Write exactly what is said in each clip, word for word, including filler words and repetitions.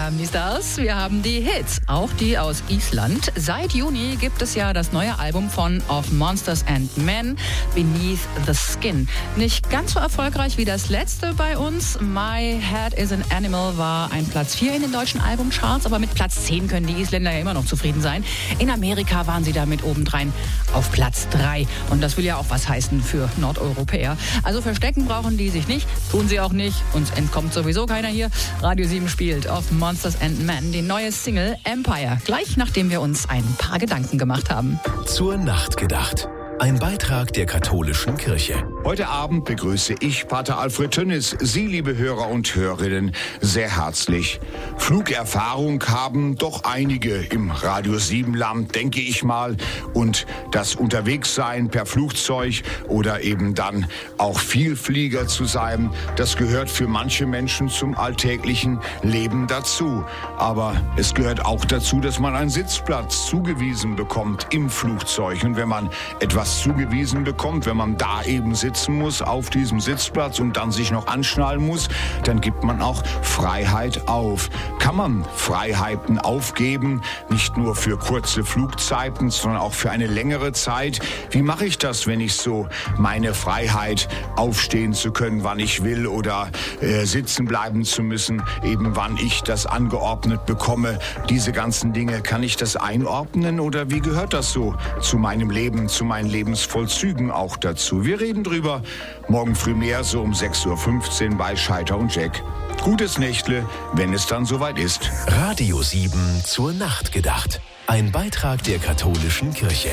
haben die Stars, wir haben die Hits, auch die aus Island. Seit Juni gibt es ja das neue Album von Of Monsters and Men, Beneath the Skin. Nicht ganz so erfolgreich wie das letzte bei uns. My Head is an Animal war ein Platz vier in den deutschen Albumcharts, aber mit Platz zehn können die Isländer ja immer noch zufrieden sein. In Amerika waren sie damit obendrein auf Platz drei. Und das will ja auch was heißen für Nordeuropäer. Also verstecken brauchen die sich nicht, tun sie auch nicht. Uns entkommt sowieso keiner hier. Radio sieben spielt Of Monsters and Men die neue Single Empire, gleich nachdem wir uns ein paar Gedanken gemacht haben. Zur Nacht gedacht. Ein Beitrag der katholischen Kirche. Heute Abend begrüße ich Pater Alfred Tönnis, Sie, liebe Hörer und Hörerinnen, sehr herzlich. Flugerfahrung haben doch einige im Radio sieben Land, denke ich mal. Und das Unterwegssein per Flugzeug oder eben dann auch Vielflieger zu sein, das gehört für manche Menschen zum alltäglichen Leben dazu. Aber es gehört auch dazu, dass man einen Sitzplatz zugewiesen bekommt im Flugzeug. Und wenn man etwas zugewiesen bekommt, wenn man da eben sitzen muss auf diesem Sitzplatz und dann sich noch anschnallen muss, dann gibt man auch Freiheit auf. Kann man Freiheiten aufgeben, nicht nur für kurze Flugzeiten, sondern auch für eine längere Zeit? Wie mache ich das, wenn ich so meine Freiheit, aufstehen zu können, wann ich will, oder äh, sitzen bleiben zu müssen, eben wann ich das angeordnet bekomme? Diese ganzen Dinge, kann ich das einordnen oder wie gehört das so zu meinem Leben, zu meinen Lebensvollzügen auch dazu? Wir reden drüber morgen früh mehr, so um sechs Uhr fünfzehn bei Scheiter und Jack. Gutes Nächtle, wenn es dann soweit ist. Radio sieben zur Nacht gedacht. Ein Beitrag der katholischen Kirche.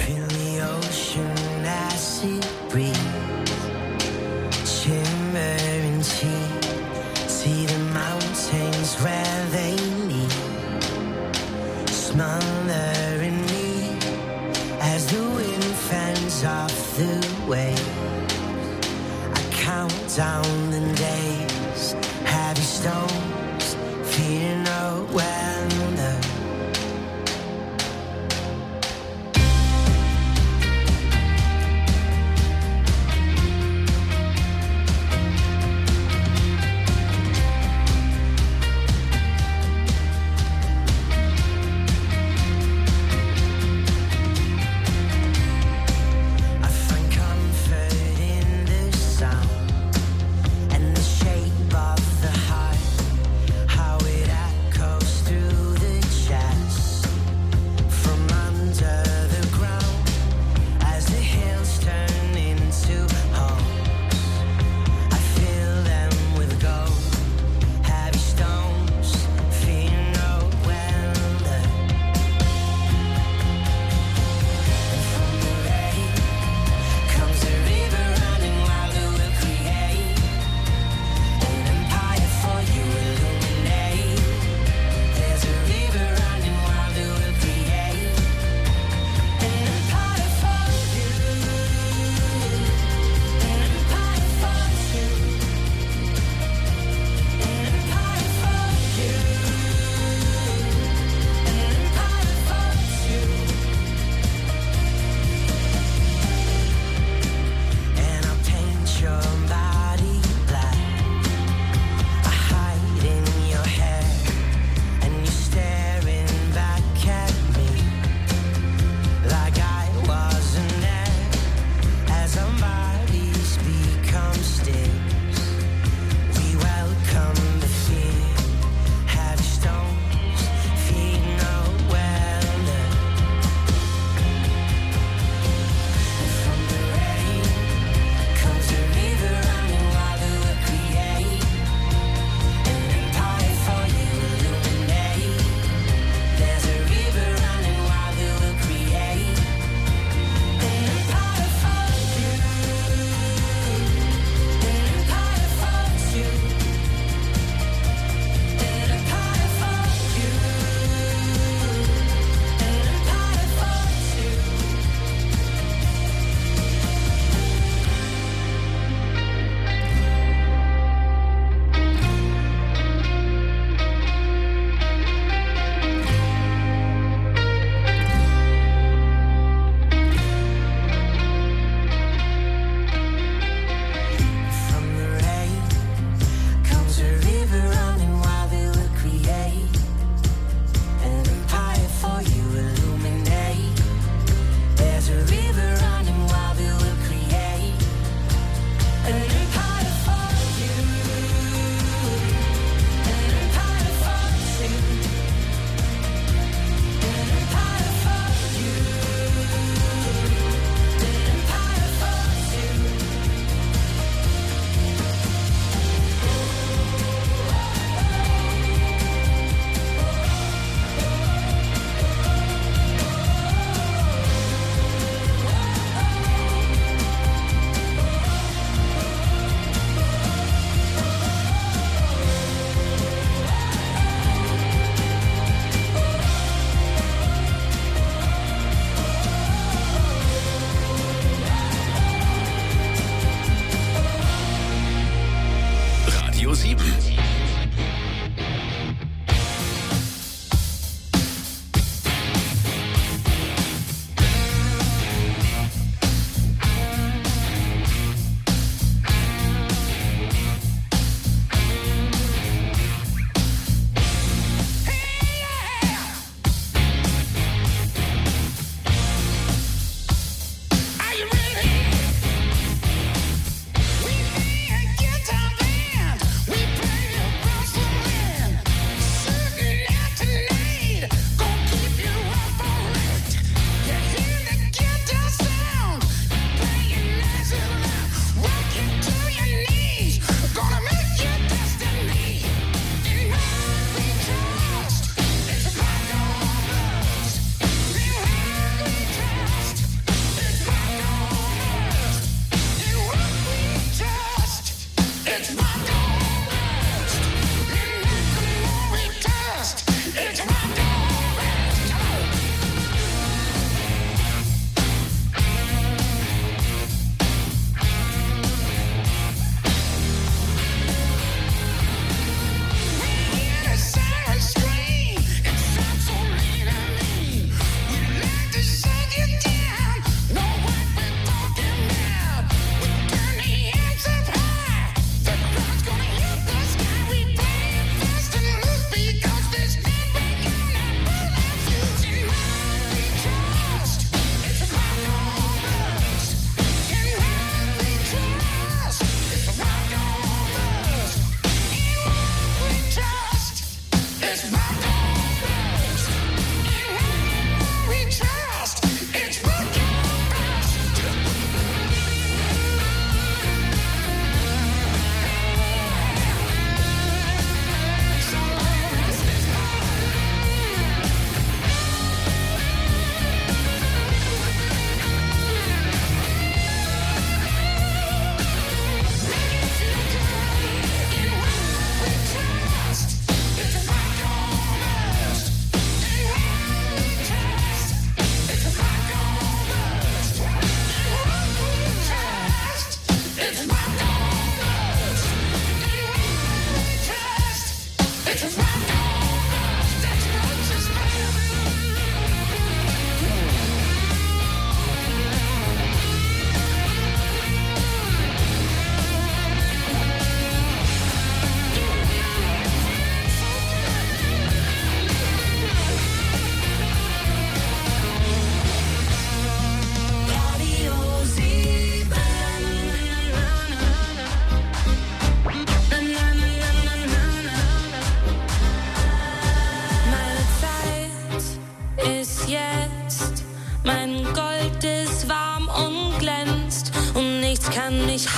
As the wind fans off the way, I count down the days, heavy stones, feeding no weather. Heart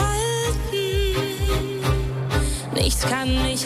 halten. Nichts kann mich